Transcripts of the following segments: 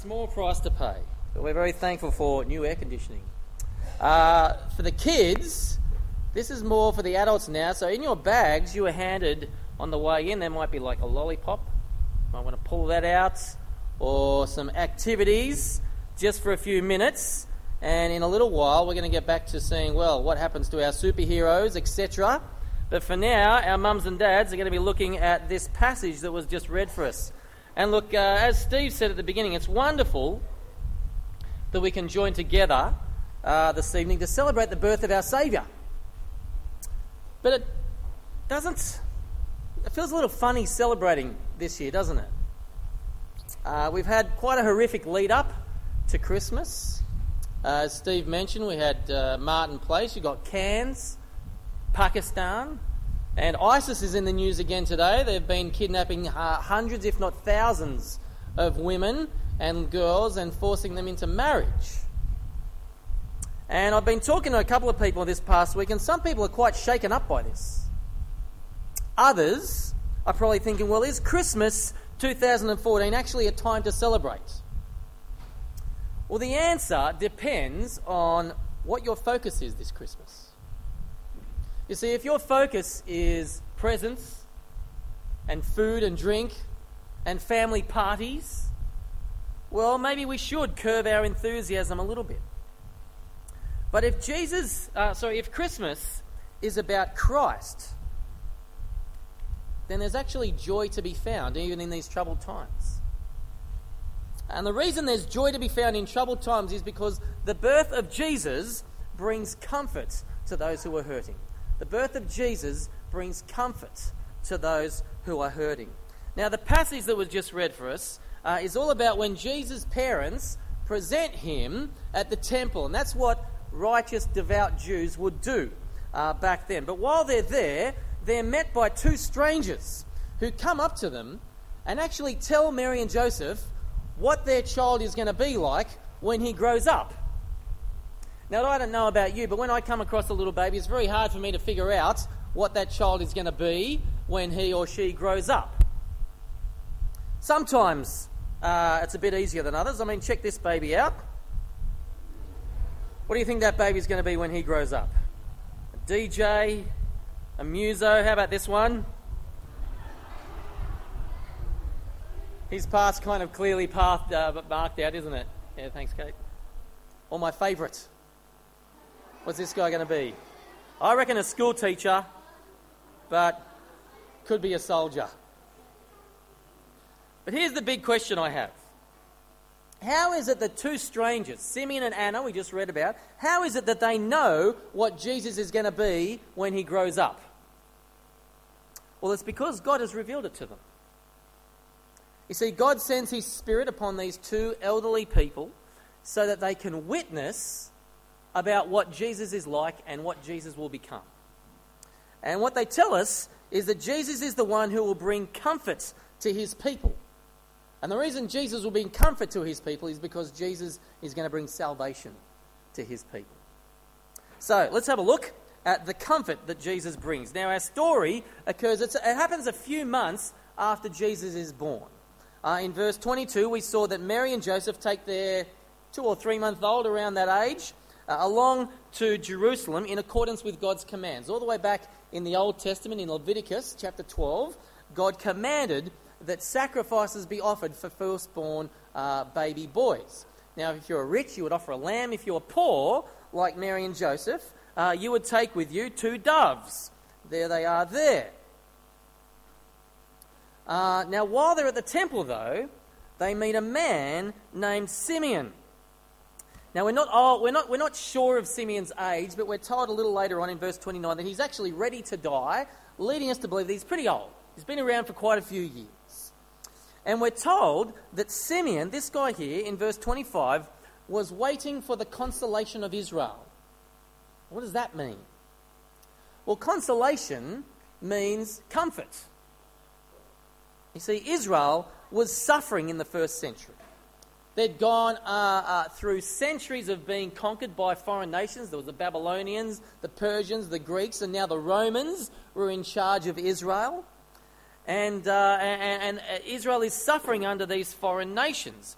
small price to pay, but we're very thankful for new air conditioning. For the kids, this is more for the adults now. So in your bags, you were handed on the way in, there might be like a lollipop. You might want to pull that out, or some activities just for a few minutes. And in a little while, we're going to get back to seeing, well, what happens to our superheroes, etc. But for now, our mums and dads are going to be looking at this passage that was just read for us. And look, as Steve said at the beginning, it's wonderful that we can join together this evening to celebrate the birth of our Saviour. But it feels a little funny celebrating this year, doesn't it? We've had quite a horrific lead-up to Christmas. As Steve mentioned, we had Martin Place, you got Cairns, Pakistan, and ISIS is in the news again today. They've been kidnapping hundreds, if not thousands, of women and girls and forcing them into marriage. And I've been talking to a couple of people this past week, and some people are quite shaken up by this. Others are probably thinking, well, is Christmas 2014 actually a time to celebrate? Well, the answer depends on what your focus is this Christmas. You see, if your focus is presents and food and drink and family parties, well, maybe we should curb our enthusiasm a little bit. But if Christmas is about Christ, then there's actually joy to be found even in these troubled times. And the reason there's joy to be found in troubled times is because the birth of Jesus brings comfort to those who are hurting. The birth of Jesus brings comfort to those who are hurting. Now, the passage that was just read for us is all about when Jesus' parents present him at the temple. And that's what righteous, devout Jews would do back then. But while they're there, they're met by two strangers who come up to them and actually tell Mary and Joseph what their child is going to be like when he grows up. Now, I don't know about you, but when I come across a little baby, it's very hard for me to figure out what that child is going to be when he or she grows up. Sometimes it's a bit easier than others. I mean, check this baby out. What do you think that baby's going to be when he grows up? A DJ, a muso, how about this one? His path's kind of clearly marked out, isn't it? Yeah, thanks, Kate. Or my favourite. What's this guy going to be? I reckon a school teacher, but could be a soldier. But here's the big question I have. How is it that two strangers, Simeon and Anna, we just read about, how is it that they know what Jesus is going to be when he grows up? Well, it's because God has revealed it to them. You see, God sends his Spirit upon these two elderly people so that they can witness about what Jesus is like and what Jesus will become. And what they tell us is that Jesus is the one who will bring comfort to his people. And the reason Jesus will bring comfort to his people is because Jesus is going to bring salvation to his people. So, let's have a look at the comfort that Jesus brings. Now, our story it happens a few months after Jesus is born. In verse 22, we saw that Mary and Joseph take their 2 or 3 month old, around that age, along to Jerusalem in accordance with God's commands. All the way back in the Old Testament, in Leviticus chapter 12, God commanded that sacrifices be offered for firstborn baby boys. Now, if you're rich, you would offer a lamb. If you're poor, like Mary and Joseph, you would take with you 2 doves. There they are there. Now, while they're at the temple, though, they meet a man named Simeon. Now, we're not sure of Simeon's age, but we're told a little later on in verse 29 that he's actually ready to die, leading us to believe that he's pretty old. He's been around for quite a few years. And we're told that Simeon, this guy here, in verse 25, was waiting for the consolation of Israel. What does that mean? Well, consolation means comfort. You see, Israel was suffering in the first century. They'd gone through centuries of being conquered by foreign nations. There was the Babylonians, the Persians, the Greeks, and now the Romans were in charge of Israel. And Israel is suffering under these foreign nations.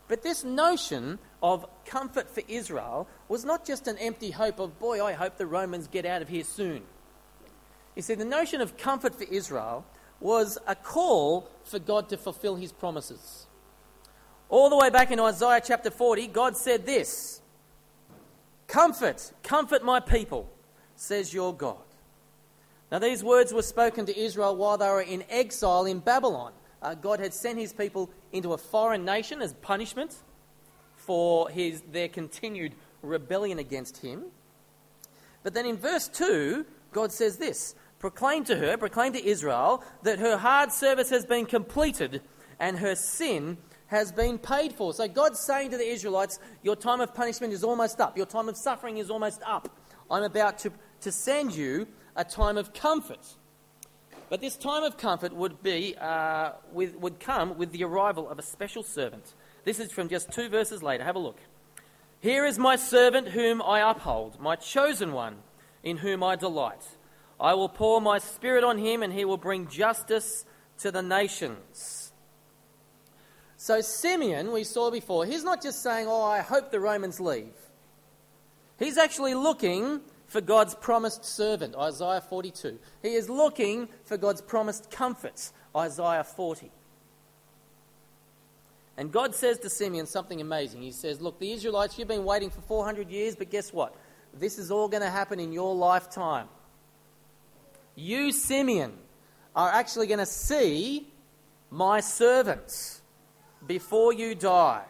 But this notion of comfort for Israel was not just an empty hope of, boy, I hope the Romans get out of here soon. You see, the notion of comfort for Israel was a call for God to fulfill his promises. All the way back in Isaiah chapter 40, God said this, comfort my people, says your God. Now these words were spoken to Israel while they were in exile in Babylon. God had sent his people into a foreign nation as punishment for their continued rebellion against him. But then in verse 2, God says this, proclaim to Israel that her hard service has been completed and her sin has been paid for. So God's saying to the Israelites, your time of punishment is almost up. Your time of suffering is almost up. I'm about to send you a time of comfort. But this time of comfort would come with the arrival of a special servant. This is from just 2 verses later. Have a look. Here is my servant whom I uphold, my chosen one in whom I delight. I will pour my spirit on him and he will bring justice to the nations. So Simeon, we saw before, he's not just saying, I hope the Romans leave. He's actually looking for God's promised servant, Isaiah 42. He is looking for God's promised comforts, Isaiah 40. And God says to Simeon something amazing. He says, look, the Israelites, you've been waiting for 400 years, but guess what? This is all going to happen in your lifetime. You, Simeon, are actually going to see my servants before you die.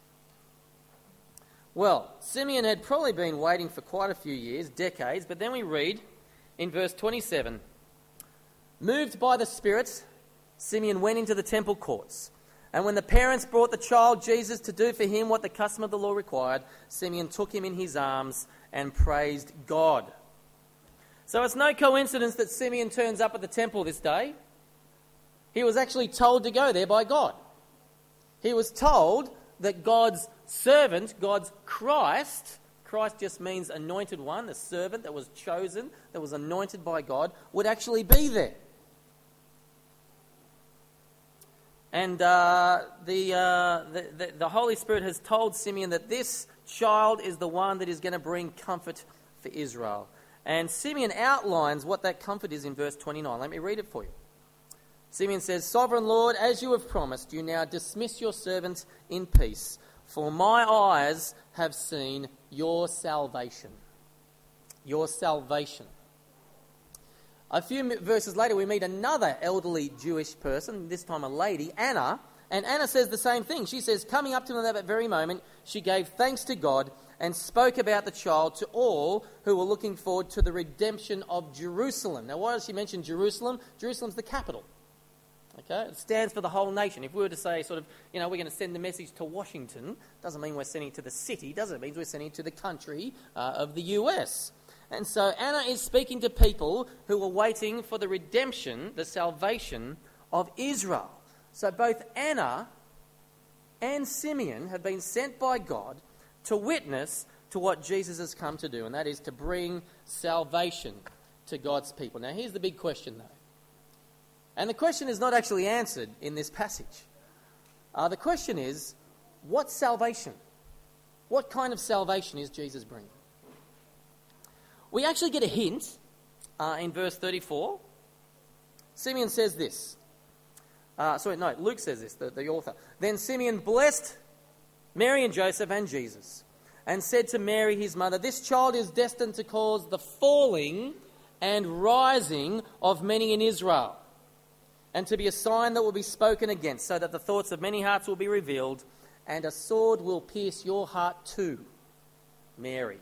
Well, Simeon had probably been waiting for quite a few years, decades, but then we read in verse 27, moved by the Spirit, Simeon went into the temple courts. And when the parents brought the child Jesus to do for him what the custom of the law required, Simeon took him in his arms and praised God. So it's no coincidence that Simeon turns up at the temple this day. He was actually told to go there by God. He was told that God's servant, God's Christ just means anointed one, the servant that was chosen, that was anointed by God, would actually be there. And the Holy Spirit has told Simeon that this child is the one that is going to bring comfort for Israel. And Simeon outlines what that comfort is in verse 29. Let me read it for you. Simeon says, Sovereign Lord, as you have promised, you now dismiss your servant in peace, for my eyes have seen your salvation. Your salvation. A few verses later, we meet another elderly Jewish person, this time a lady, Anna, and Anna says the same thing. She says, coming up to them at that very moment, she gave thanks to God and spoke about the child to all who were looking forward to the redemption of Jerusalem. Now, why does she mention Jerusalem? Jerusalem's the capital. Okay, it stands for the whole nation. If we were to say we're going to send the message to Washington, doesn't mean we're sending it to the city, does it? It means we're sending it to the country of the US. And so Anna is speaking to people who were waiting for the redemption, the salvation of Israel. So both Anna and Simeon have been sent by God to witness to what Jesus has come to do, and that is to bring salvation to God's people. Now here's the big question though. And the question is not actually answered in this passage. The question is, what salvation? What kind of salvation is Jesus bringing? We actually get a hint in verse 34. Simeon says this. Luke says this, the author. Then Simeon blessed Mary and Joseph and Jesus and said to Mary, his mother, this child is destined to cause the falling and rising of many in Israel, and to be a sign that will be spoken against, so that the thoughts of many hearts will be revealed, and a sword will pierce your heart too, Mary.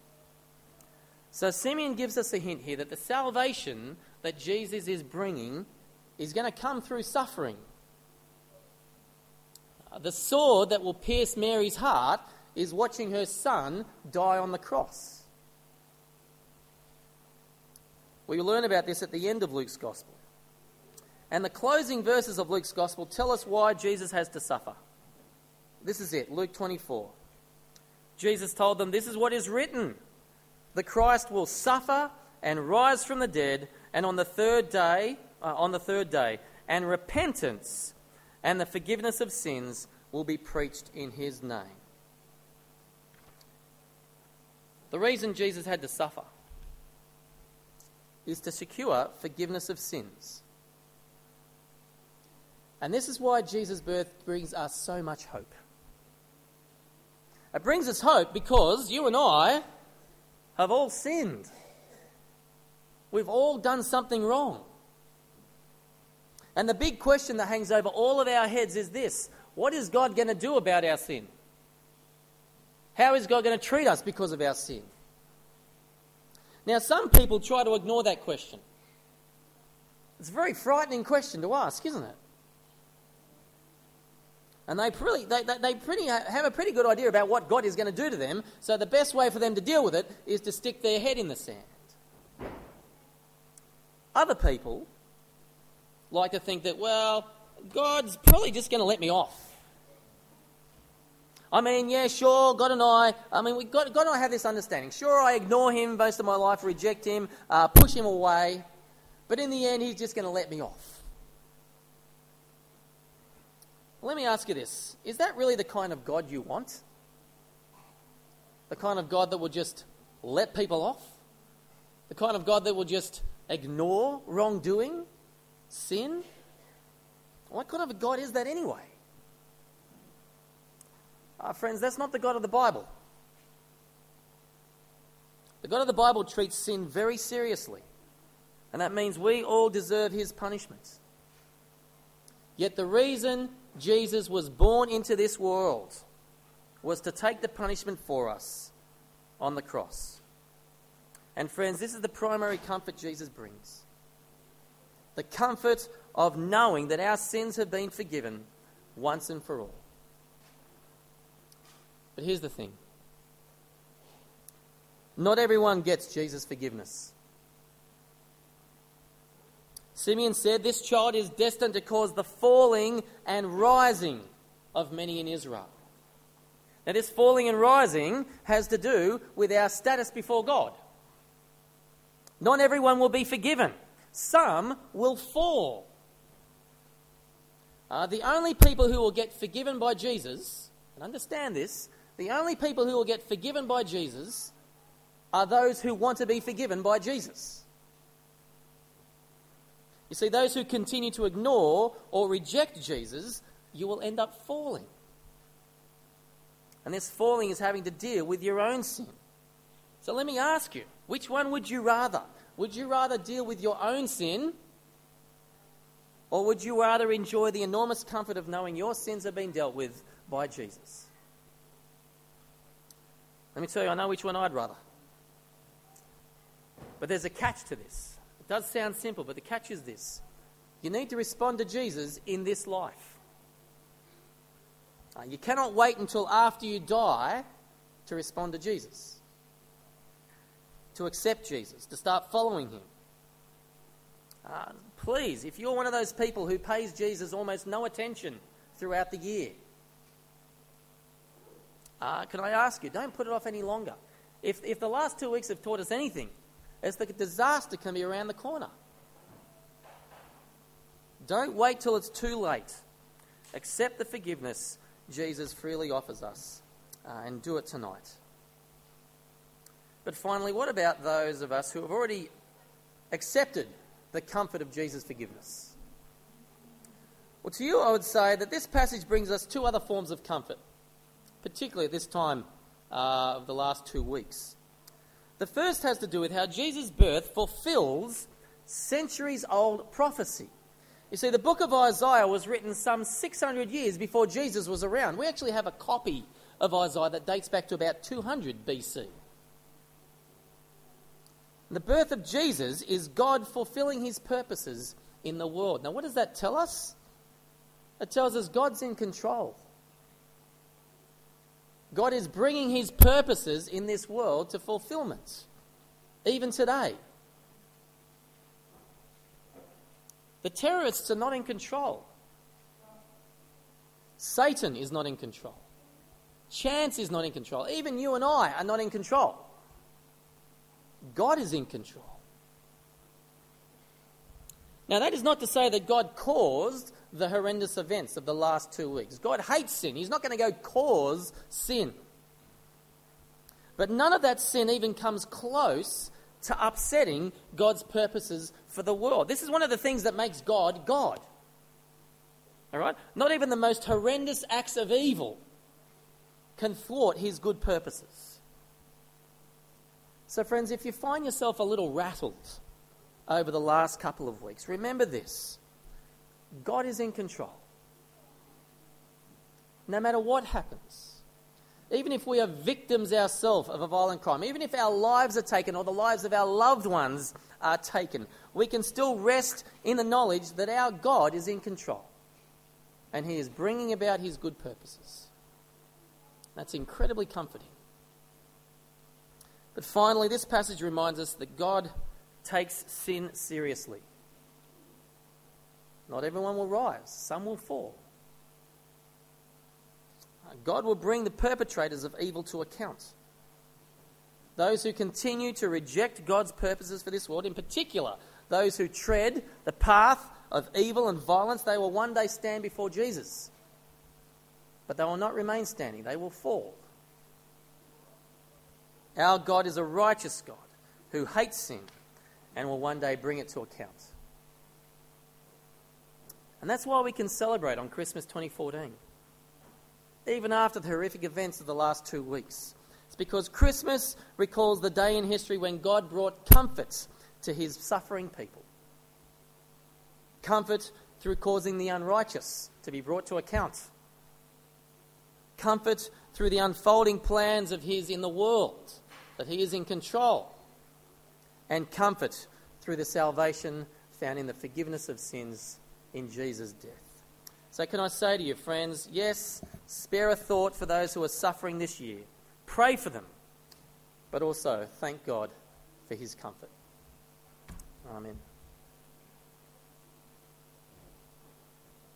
So Simeon gives us a hint here that the salvation that Jesus is bringing is going to come through suffering. The sword that will pierce Mary's heart is watching her son die on the cross. We learn about this at the end of Luke's Gospel. And the closing verses of Luke's Gospel tell us why Jesus has to suffer. This is it, Luke 24. Jesus told them, this is what is written. The Christ will suffer and rise from the dead, and on the third day, and repentance and the forgiveness of sins will be preached in his name. The reason Jesus had to suffer is to secure forgiveness of sins. And this is why Jesus' birth brings us so much hope. It brings us hope because you and I have all sinned. We've all done something wrong. And the big question that hangs over all of our heads is this: what is God going to do about our sin? How is God going to treat us because of our sin? Now, some people try to ignore that question. It's a very frightening question to ask, isn't it? And they have a pretty good idea about what God is going to do to them, so the best way for them to deal with it is to stick their head in the sand. Other people like to think that, well, God's probably just going to let me off. I mean, yeah, sure, God and I have this understanding. Sure, I ignore him most of my life, reject him, push him away, but in the end, he's just going to let me off. Let me ask you this. Is that really the kind of God you want? The kind of God that will just let people off? The kind of God that will just ignore wrongdoing, sin? What kind of a God is that anyway? Friends, that's not the God of the Bible. The God of the Bible treats sin very seriously, and that means we all deserve his punishment. Yet the reason Jesus was born into this world was to take the punishment for us on the cross. And friends, this is the primary comfort Jesus brings. The comfort of knowing that our sins have been forgiven once and for all. But here's the thing. Not everyone gets Jesus' forgiveness. Simeon said, "This child is destined to cause the falling and rising of many in Israel." Now, this falling and rising has to do with our status before God. Not everyone will be forgiven. Some will fall. The only people who will get forgiven by Jesus, and understand this, the only people who will get forgiven by Jesus are those who want to be forgiven by Jesus. You see, those who continue to ignore or reject Jesus, you will end up falling. And this falling is having to deal with your own sin. So let me ask you, which one would you rather? Would you rather deal with your own sin, or would you rather enjoy the enormous comfort of knowing your sins have been dealt with by Jesus? Let me tell you, I know which one I'd rather. But there's a catch to this. It does sound simple, but the catch is this. You need to respond to Jesus in this life. You cannot wait until after you die to respond to Jesus, to accept Jesus, to start following him. Please, if you're one of those people who pays Jesus almost no attention throughout the year, can I ask you, don't put it off any longer. If the last 2 weeks have taught us anything, it's that disaster can be around the corner. Don't wait till it's too late. Accept the forgiveness Jesus freely offers us, and do it tonight. But finally, what about those of us who have already accepted the comfort of Jesus' forgiveness? Well, to you I would say that this passage brings us two other forms of comfort, particularly at this time of the last 2 weeks. The first has to do with how Jesus' birth fulfills centuries-old prophecy. You see, the book of Isaiah was written some 600 years before Jesus was around. We actually have a copy of Isaiah that dates back to about 200 BC. The birth of Jesus is God fulfilling his purposes in the world. Now, what does that tell us? It tells us God's in control. God is bringing his purposes in this world to fulfillment, even today. The terrorists are not in control. Satan is not in control. Chance is not in control. Even you and I are not in control. God is in control. Now, that is not to say that God caused the horrendous events of the last 2 weeks. God hates sin. He's not going to go cause sin. But none of that sin even comes close to upsetting God's purposes for the world. This is one of the things that makes God, God. All right? Not even the most horrendous acts of evil can thwart his good purposes. So, friends, if you find yourself a little rattled over the last couple of weeks, remember this: God is in control. No matter what happens, even if we are victims ourselves of a violent crime, even if our lives are taken or the lives of our loved ones are taken, we can still rest in the knowledge that our God is in control and he is bringing about his good purposes. That's incredibly comforting. But finally, this passage reminds us that God takes sin seriously. Not everyone will rise, some will fall. God will bring the perpetrators of evil to account. Those who continue to reject God's purposes for this world, in particular, those who tread the path of evil and violence, they will one day stand before Jesus. But they will not remain standing, they will fall. Our God is a righteous God who hates sin and will one day bring it to account. And that's why we can celebrate on Christmas 2014. Even after the horrific events of the last 2 weeks. It's because Christmas recalls the day in history when God brought comfort to his suffering people. Comfort through causing the unrighteous to be brought to account. Comfort through the unfolding plans of his in the world, that he is in control. And comfort through the salvation found in the forgiveness of sins in Jesus' death. So can I say to you, friends, yes, spare a thought for those who are suffering this year. Pray for them, but also thank God for his comfort. Amen.